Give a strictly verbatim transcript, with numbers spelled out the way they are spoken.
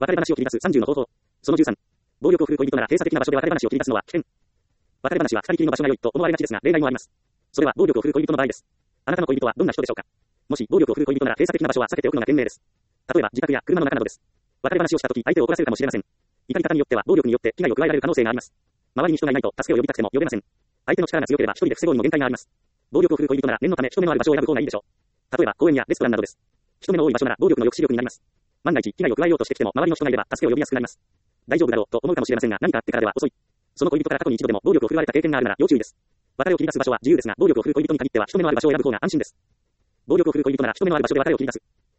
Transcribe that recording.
別れ話を切り出すさんじゅうの方法。そのじゅうさん。暴力を振る恋人なら閉鎖的な場所で別れ話を切り出すのは危険。別れ話は二人きりの場所が良いと思われがちですが、例外もあります。それは暴力を振る恋人の場合です。あなたの恋人はどんな人でしょうか。もし暴力を振る恋人なら閉鎖的な場所は避けておくのが賢明です。例えば自宅や車の中などです。別れ話をしたとき相手を怒らせるかもしれません。怒り方によっては暴力によって危害を加えられる可能性があります。周りに人がいないと助けを呼びたくても呼べません。相手の力が強ければ一人で防ごうにも限界があります。暴力を振る恋人なら念のため人目のある場所を選ぶ方がいいでしょう。例えば公園やレストランなどです。人目の多い場所なら暴力の抑止力になります。万が一危害を加えようとしてきても周りの人がいれば助けを呼びやすくなります。大丈夫だろうと思うかもしれませんが、何かあってからでは遅い。その恋人から過去に一度でも暴力を振るわれた経験があるなら要注意です。別れを切り出す場所は自由ですが、暴力を振る恋人に限っては人目のある場所を選ぶ方が安心です。暴力を振る恋人なら人目のある場所で別れを切り出す。